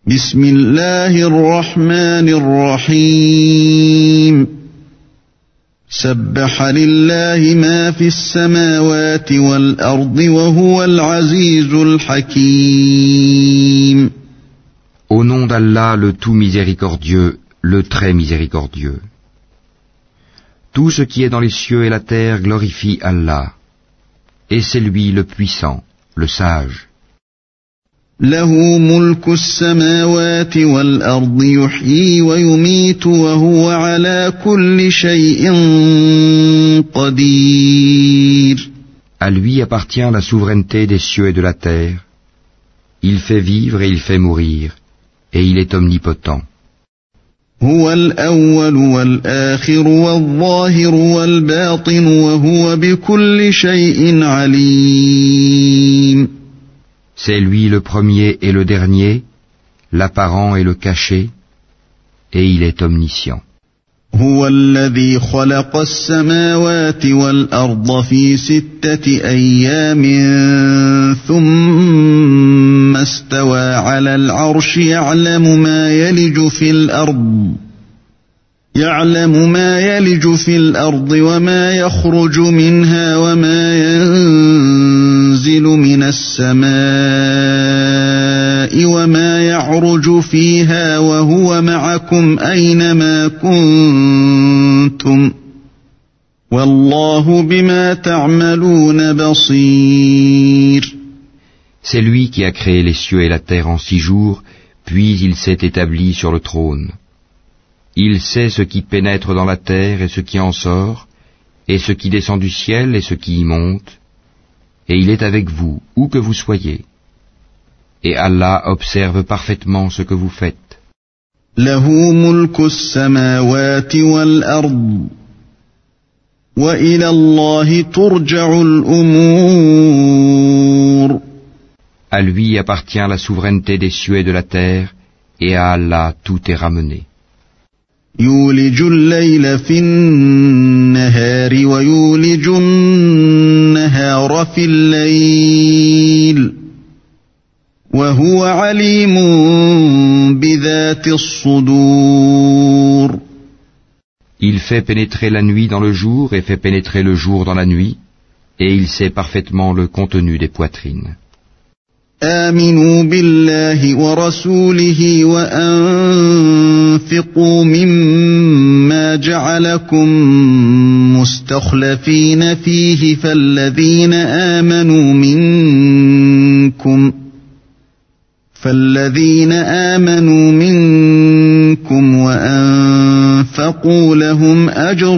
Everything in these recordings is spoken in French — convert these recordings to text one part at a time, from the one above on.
بسم الله الرحمن الرحيم سبح لله ما في السماوات والأرض وهو العزيز الحكيم. Au nom d'Allah, le tout miséricordieux, le très miséricordieux. Tout ce qui est dans les cieux et la terre glorifie Allah. Et c'est lui le puissant, le sage. له ملك السماوات والأرض يحيي ويميت وهو على كل شيء قدير. À lui appartient la souveraineté des cieux et de la terre. Il fait vivre et il fait mourir, et il est omnipotent. هو الأول والآخر والظاهر والباطن وهو بكل شيء عليم. C'est lui le premier et le dernier, l'apparent et le caché, et il est omniscient. هو الذي خلق السماوات والأرض في 6 أيام ثم استوى على العرش يعلم ما يلج في الأرض وما يخرج منها وما ينزل من السماء وما يعرج فيها وهو معكم أينما كنتم والله بما تعملون بصير. C'est lui qui a créé les cieux et la terre en 6 jours, puis il s'est établi sur le trône. Il sait ce qui pénètre dans la terre et ce qui en sort, et ce qui descend du ciel et ce qui y monte, et il est avec vous, où que vous soyez. Et Allah observe parfaitement ce que vous faites. له ملك السماوات والأرض وإلى الله ترجع الأمور. À lui appartient la souveraineté des cieux et de la terre, et à Allah tout est ramené. يولج الليل في النهار ويولج النهار في الليل وهو عليم بذات الصدور. Il fait pénétrer la nuit dans le jour et fait pénétrer le jour dans la nuit, et il sait parfaitement le contenu des poitrines. آمنوا بالله ورسوله وأنفقوا مما جعلكم مستخلفين فيه فالذين آمنوا منكم وأنفقوا لهم أجر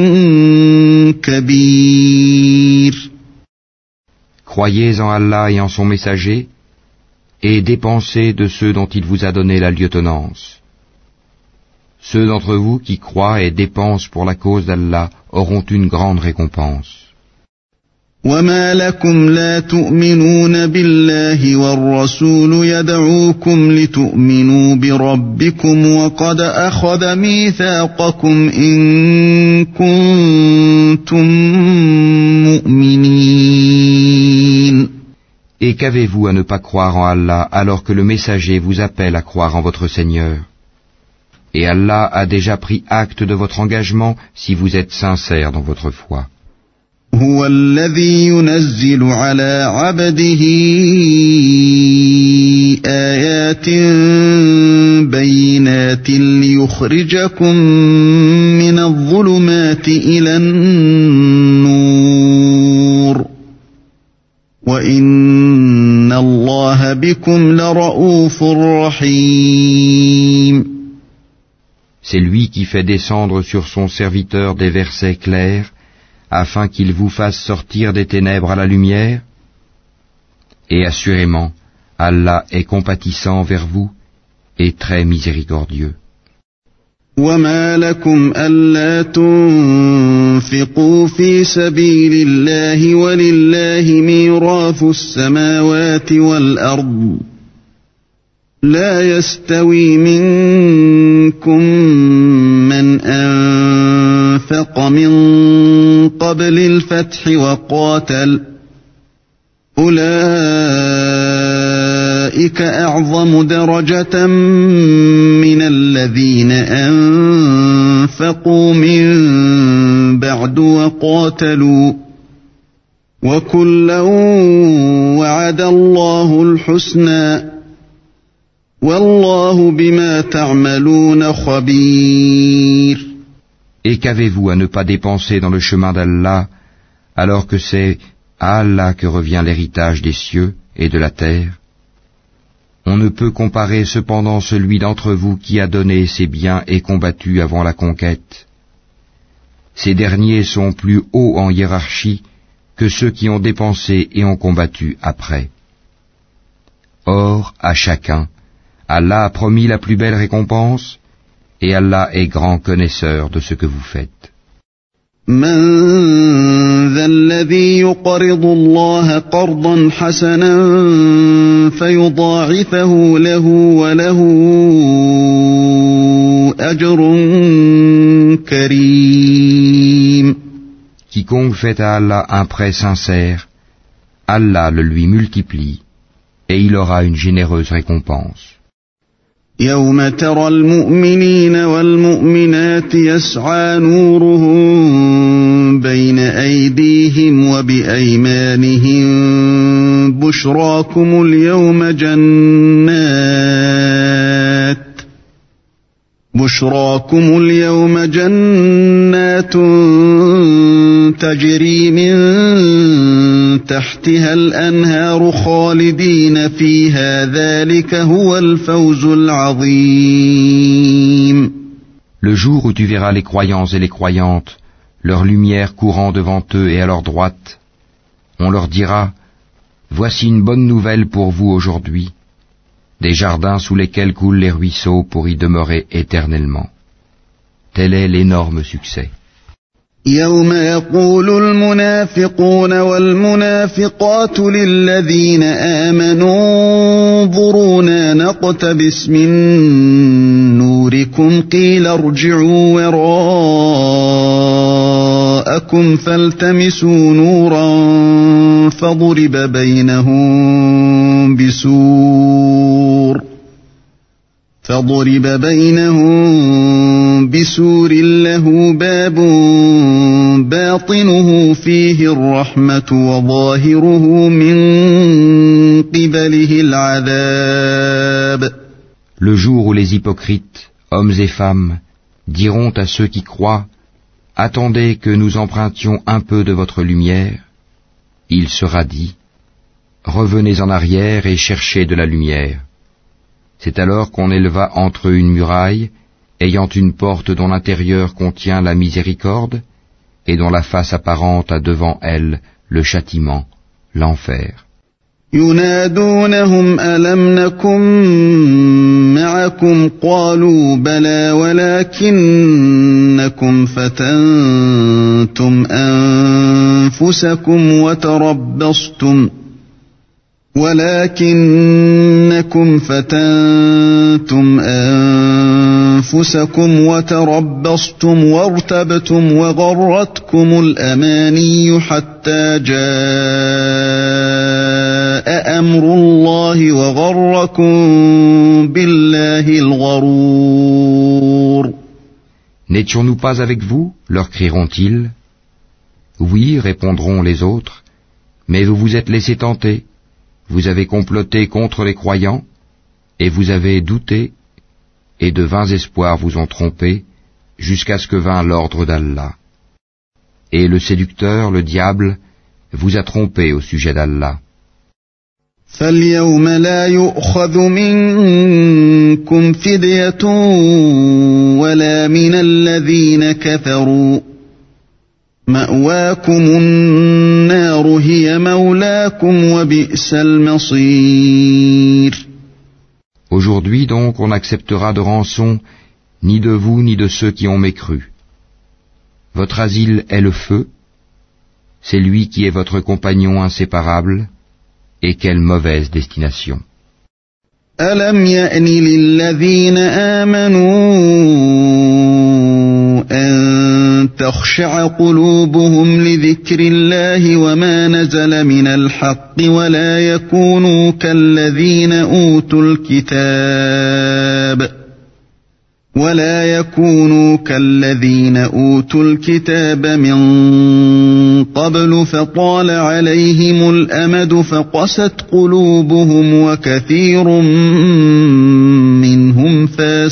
كبير. Croyez en Allah et en son messager, et dépensez de ceux dont il vous a donné la lieutenance. Ceux d'entre vous qui croient et dépensent pour la cause d'Allah auront une grande récompense. وما لكم لا تؤمنون بالله والرسول يدعوكم لتؤمنوا بربكم وقد أخذ ميثاقكم إن كنتم مؤمنين. Et qu'avez-vous à ne pas croire en Allah alors que le messager vous appelle à croire en votre Seigneur? Et Allah a déjà pris acte de votre engagement si vous êtes sincère dans votre foi. هو الذي ينزل على عبده آيات بينات ليخرجكم من الظلمات إلى النور وإن الله بكم لرؤوف رحيم. C'est lui qui fait descendre sur son serviteur des versets clairs afin qu'il vous fasse sortir des ténèbres à la lumière. Et assurément, Allah est compatissant vers vous et très miséricordieux. وما لكم ألا تنفقوا في سبيل الله ولله ميراث السماوات والأرض لا يستوي منكم من أنفق من قبل الفتح وقاتل أولئك أولئك أعظم درجة من الذين أنفقوا من بعد وقاتلوا وكلا وعد الله الحسنى والله بما تعملون خبير. Et qu'avez-vous à ne pas dépenser dans le chemin d'Allah, alors que c'est à Allah que revient l'héritage des cieux et de la terre? On ne peut comparer cependant celui d'entre vous qui a donné ses biens et combattu avant la conquête. Ces derniers sont plus hauts en hiérarchie que ceux qui ont dépensé et ont combattu après. Or, à chacun, Allah a promis la plus belle récompense, et Allah est grand connaisseur de ce que vous faites. من ذا الذي يقرض الله قرضا حسنا فيضاعفه له وله أجر كريم. Quiconque fait à Allah un prêt sincère, Allah le lui multiplie, et il aura une généreuse récompense. يوم ترى المؤمنين والمؤمنات يسعى نورهم بين أيديهم وبأيمانهم بشراكم اليوم جنات تجري من تحتها الأنهار خالدين فيها ذلك هو الفوز العظيم. Le jour où tu verras les croyants et les croyantes, leur lumière courant devant eux et à leur droite, on leur dira, voici une bonne nouvelle pour vous aujourd'hui, des jardins sous lesquels coulent les ruisseaux pour y demeurer éternellement. Tel est l'énorme succès. يوم يقول المنافقون والمنافقات للذين آمنوا انظرونا نقتبس من نوركم قيل ارجعوا وراءكم فالتمسوا نورا فضرب بينهم بسور له باب باطنه فيه الرحمة وظاهره من قبله العذاب. Le jour où les hypocrites, hommes et femmes, diront à ceux qui croient, attendez que nous empruntions un peu de votre lumière, il sera dit, revenez en arrière et cherchez de la lumière. C'est alors qu'on éleva entre eux une muraille, ayant une porte dont l'intérieur contient la miséricorde, et dont la face apparente a devant elle le châtiment, l'enfer. ينادونهم ألم نكن معكم قالوا بلى ولكنكم فتنتم أنفسكم وتربصتم وارتبتم وغرتكم الأماني حتى جاء أمر الله وغركم بالله الغرور. N'étions-nous pas avec vous, leur crieront-ils. Oui, répondront les autres, mais vous vous êtes laissés tenter. Vous avez comploté contre les croyants, et vous avez douté, et de vains espoirs vous ont trompé, jusqu'à ce que vint l'ordre d'Allah. Et le séducteur, le diable, vous a trompé au sujet d'Allah. فَالْيَوْمَ لَا يُؤْخَذُ مِنكُمْ فِدْيَةٌ وَلَا مِنَ الَّذِينَ كَفَرُوا مَأْوَاكُمُ النَّارُ هِيَ مَوْلَاكُمْ وَبِئْسَ الْمَصِيرُ. Aujourd'hui donc on n'acceptera de rançon ni de vous ni de ceux qui ont mécru. Votre asile est le feu, c'est lui qui est votre compagnon inséparable, et quelle mauvaise destination. أَلَمْ يَأْنِ لِلَّذِينَ آمَنُوا أَن ولتخشع قلوبهم لذكر الله وما نزل من الحق ولا يكونوا كالذين أوتوا الكتاب من قبل فطال عليهم الأمد فقست قلوبهم وكثير منهم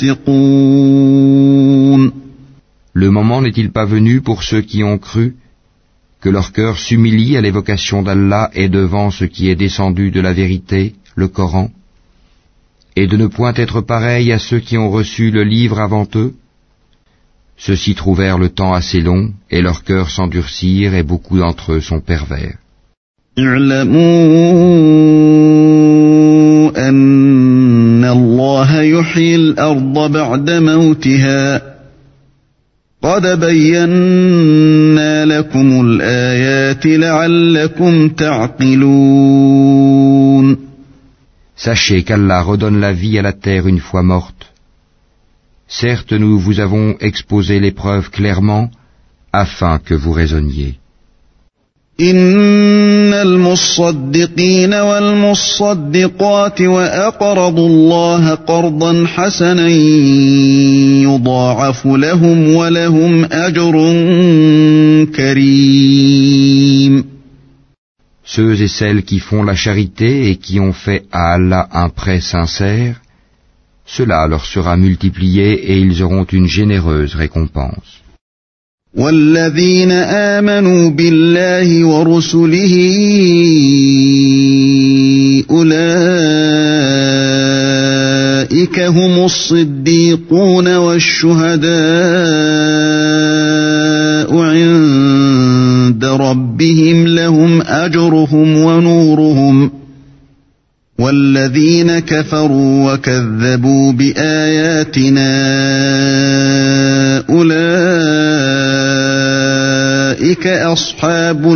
فاسقون. Le moment n'est-il pas venu pour ceux qui ont cru que leur cœur s'humilie à l'évocation d'Allah et devant ce qui est descendu de la vérité, le Coran, et de ne point être pareil à ceux qui ont reçu le livre avant eux? Ceux-ci trouvèrent le temps assez long et leurs cœurs s'endurcirent et beaucoup d'entre eux sont pervers. اعلموا أن الله يحيي الأرض بعد موتها قد بينا لكم الآيات لعلكم تعقلون. Sachez qu'Allah redonne la vie à la terre une fois morte. Certes, nous vous avons exposé les preuves clairement, afin que vous raisonniez. إن المصدقين والمصدقات وأقرضوا الله قرضا حسنا يضاعف لهم ولهم أجر كريم. Ceux et celles qui font la charité et qui ont fait à Allah un prêt sincère, cela leur sera multiplié et ils auront une généreuse récompense. والذين آمنوا بالله ورسله أولئك هم الصديقون والشهداء عند ربهم لهم أجرهم ونورهم والذين كفروا وكذبوا بآياتنا أولئك أصحاب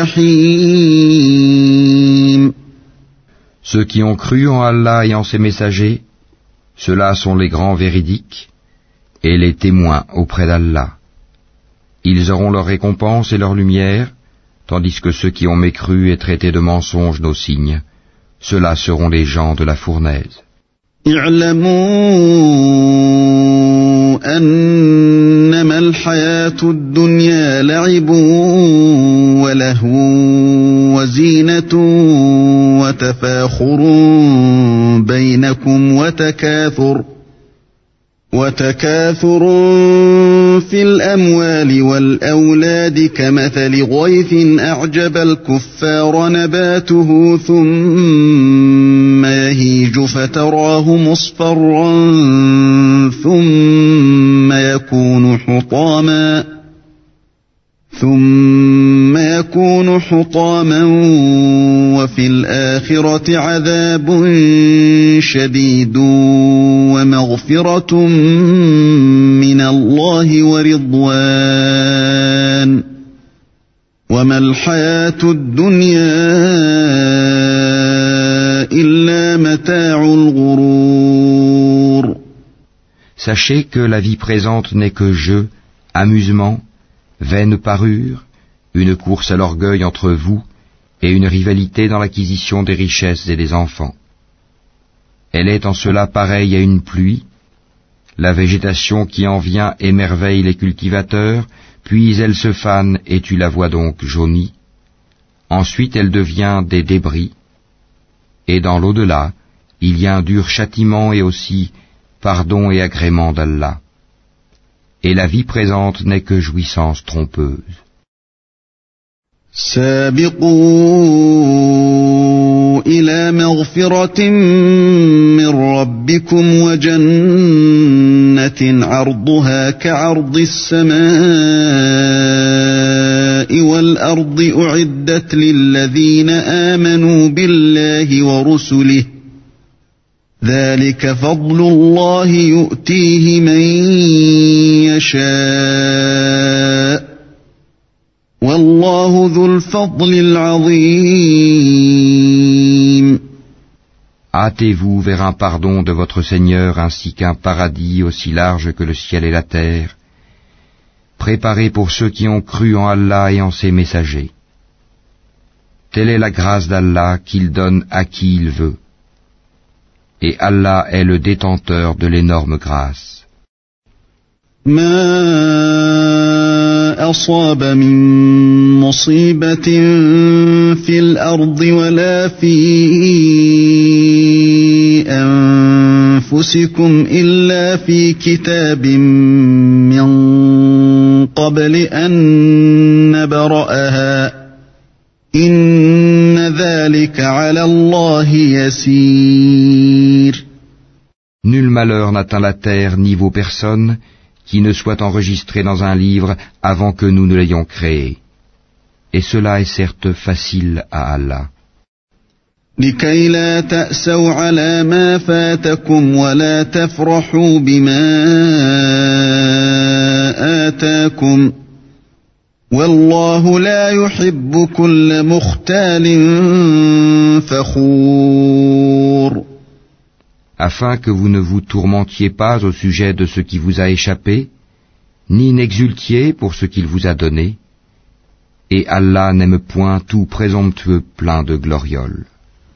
الجحيم. Ceux qui ont cru en Allah et en ses messagers, ceux-là sont les grands véridiques et les témoins auprès d'Allah. Ils auront leur récompense et leur lumière, tandis que ceux qui ont mécru et traité de mensonges nos signes, ceux-là seront les gens de la fournaise. اعلموا أنما الحياة الدنيا لعب ولهو وزينة وتفاخر بينكم وتكاثر في الأموال والأولاد كمثل غيث أعجب الكفار نباته ثم يهيج فتراه مصفرا ثم يكون حطاما وفي الآخرة عذاب شديد ومغفرة من الله ورضوان وما الحياة الدنيا إلا متاع الغرور. Sachez que la vie présente n'est que jeu, amusement, vaine parure, une course à l'orgueil entre vous et une rivalité dans l'acquisition des richesses et des enfants. Elle est en cela pareille à une pluie, la végétation qui en vient émerveille les cultivateurs, puis elle se fane et tu la vois donc jaunie. Ensuite elle devient des débris, et dans l'au-delà, il y a un dur châtiment et aussi pardon et agrément d'Allah. Et la vie présente n'est que jouissance trompeuse. سابقوا إلى مغفرة من ربكم وجنة عرضها كعرض السماء والأرض أعدت للذين آمنوا بالله ورسله ذلك فضل الله يؤتيه من يشاء والله ذو الفضل العظيم. Hâtez-vous vers un pardon de votre Seigneur ainsi qu'un paradis aussi large que le ciel et la terre. préparé pour ceux qui ont cru en Allah et en ses messagers. Telle est la grâce d'Allah qu'il donne à qui il veut. Et Allah est le détenteur de l'énorme grâce. ما أصاب من مصيبة في الأرض ولا في أنفسكم إلا في كتاب من قبل أن نبرأها إن ذلك على الله يسير. Nul malheur n'atteint la terre ni vos personnes qui ne soit enregistré dans un livre avant que nous ne l'ayons créé. Et cela est certes facile à Allah. لكي لا تأسوا على ما فاتكم ولا تفرحوا بما آتاكم والله لا يحب كل مختال فخور. Afin que vous ne vous tourmentiez pas au sujet de ce qui vous a échappé, ni n'exultiez pour ce qu'il vous a donné, et Allah n'aime point tout présomptueux plein de glorioles.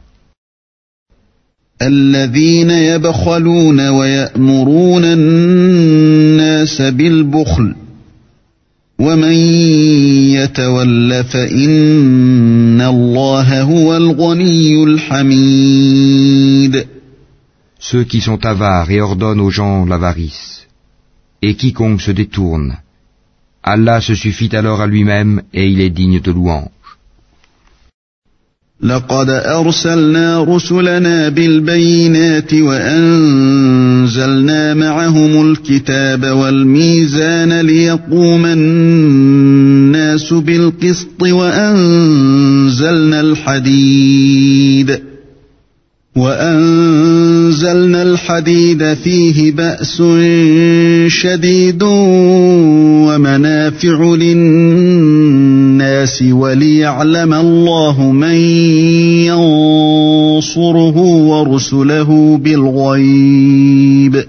الذين يبخلون ويأمرون الناس بالبخل ومن يتول فإن الله هو الغني الحميد. Ceux qui sont avares et ordonnent aux gens l'avarice, et quiconque se détourne, Allah se suffit alors à lui-même et il est digne de louange. لقد أرسلنا رسلنا بالبينات وأنزلنا معهم الكتاب والميزان ليقوم الناس بالقسط وأنزلنا الحديد فيه بأس شديد ومنافع للناس وليعلم الله من ينصره ورسله بالغيب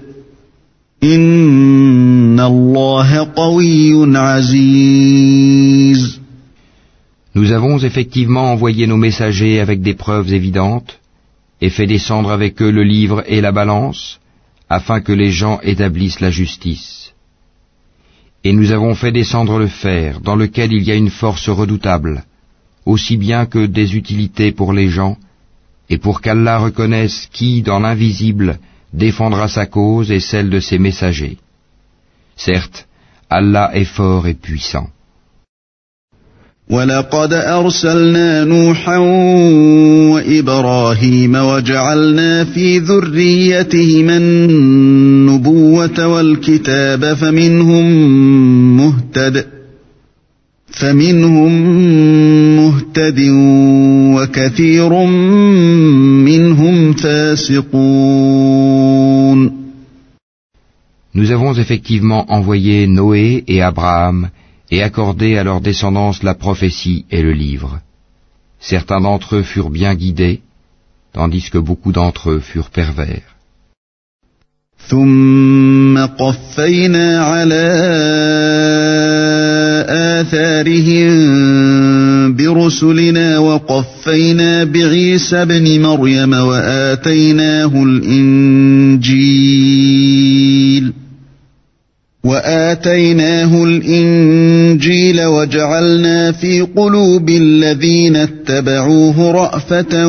إن الله قوي عزيز. Nous avons effectivement envoyé nos messagers avec des preuves évidentes et fait descendre avec eux le livre et la balance, afin que les gens établissent la justice. Et nous avons fait descendre le fer, dans lequel il y a une force redoutable, aussi bien que des utilités pour les gens, et pour qu'Allah reconnaisse qui, dans l'invisible, défendra sa cause et celle de ses messagers. Certes, Allah est fort et puissant. وَلَقَدْ أَرْسَلْنَا نُوحًا وَإِبْرَاهِيمَ وَجَعَلْنَا فِي ذُرِّيَّتِهِمَا النُّبُوَّةَ وَالْكِتَابَ فَمِنْهُم مُّهْتَدٍ وَكَثِيرٌ مِّنْهُمْ فَاسِقُونَ. Nous avons effectivement envoyé Noé et Abraham et accordé à leur descendance la prophétie et le livre. Certains d'entre eux furent bien guidés, tandis que beaucoup d'entre eux furent pervers. ثم قفينا على آثارهم برسلنا وقفينا بعيسى ابن مريم وآتيناه الإنجيل وجعلنا في قلوب الذين اتبعوه رأفة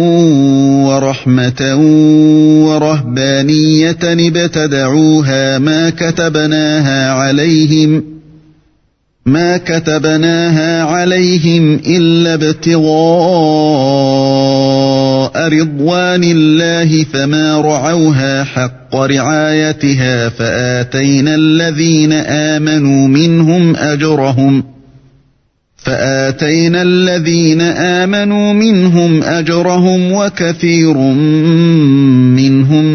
ورحمة ورهبانية ابتدعوها ما كتبناها عليهم إلا ابتغاء رضوان الله فما رعوها حق رعايتها فآتينا الذين آمنوا منهم أجرهم وكثير منهم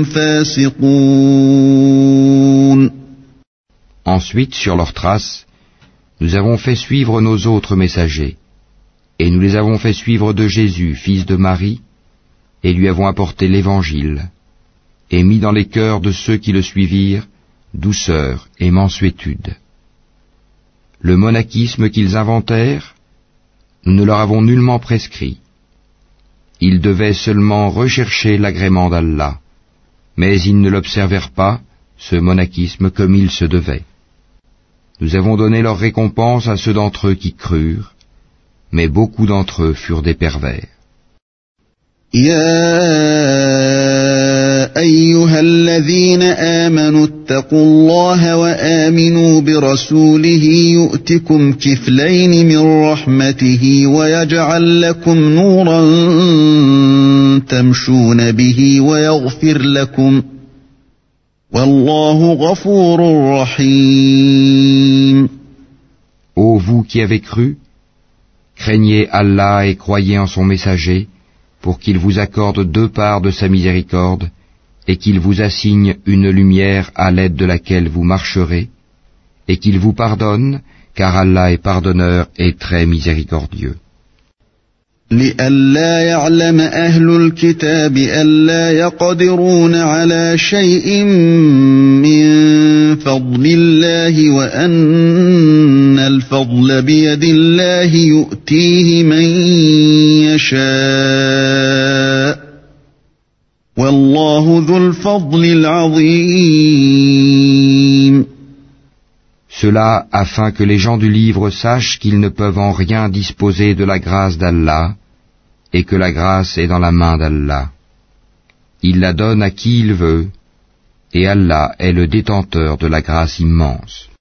فاسقون. Ensuite, sur leurs traces, nous avons fait suivre nos autres messagers, et nous les avons fait suivre de Jésus, fils de Marie, et lui avons apporté l'Évangile, et mis dans les cœurs de ceux qui le suivirent douceur et mansuétude. le monachisme qu'ils inventèrent, nous ne leur avons nullement prescrit. Ils devaient seulement rechercher l'agrément d'Allah, mais ils ne l'observèrent pas, ce monachisme, comme il se devait. Nous avons donné leur récompense à ceux d'entre eux qui crurent, mais beaucoup d'entre eux furent des pervers. أيها الذين آمنوا اتقوا الله وآمنوا برسوله يؤتكم كفلين من رحمته ويجعل لكم نورا تمشون به ويغفر لكم والله غفور رحيم. Ô vous qui avez cru, craignez Allah et croyez en son messager pour qu'il vous accorde 2 parts de sa miséricorde et qu'il vous assigne une lumière à l'aide de laquelle vous marcherez, et qu'il vous pardonne, car Allah est pardonneur et très miséricordieux. لئلا يعلم أهل الكتاب ألا يقدرون على شيء من فضل الله وأن الفضل بيد الله يؤتيه من يشاء والله ذو الفضل العظيم. Cela afin que les gens du livre sachent qu'ils ne peuvent en rien disposer de la grâce d'Allah et que la grâce est dans la main d'Allah. Il la donne à qui il veut et Allah est le détenteur de la grâce immense.